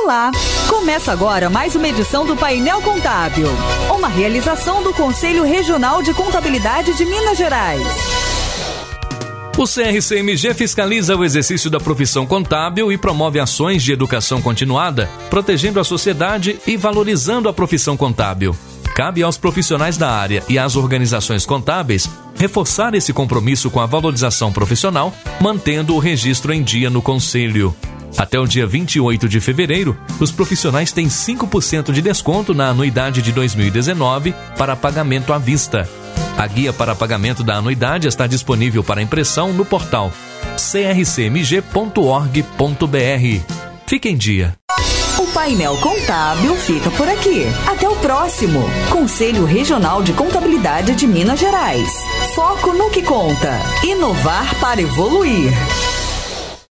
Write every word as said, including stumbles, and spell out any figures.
Olá! Começa agora mais uma edição do Painel Contábil, uma realização do Conselho Regional de Contabilidade de Minas Gerais. O C R C M G fiscaliza o exercício da profissão contábil e promove ações de educação continuada, protegendo a sociedade e valorizando a profissão contábil. Cabe aos profissionais da área e às organizações contábeis reforçar esse compromisso com a valorização profissional, mantendo o registro em dia no Conselho. Até o dia vinte e oito de fevereiro, os profissionais têm cinco por cento de desconto na anuidade de dois mil e dezenove para pagamento à vista. A guia para pagamento da anuidade está disponível para impressão no portal c r c m g ponto org ponto b r. Fique em dia. O Painel Contábil fica por aqui. Até o próximo. Conselho Regional de Contabilidade de Minas Gerais. Foco no que conta. Inovar para evoluir.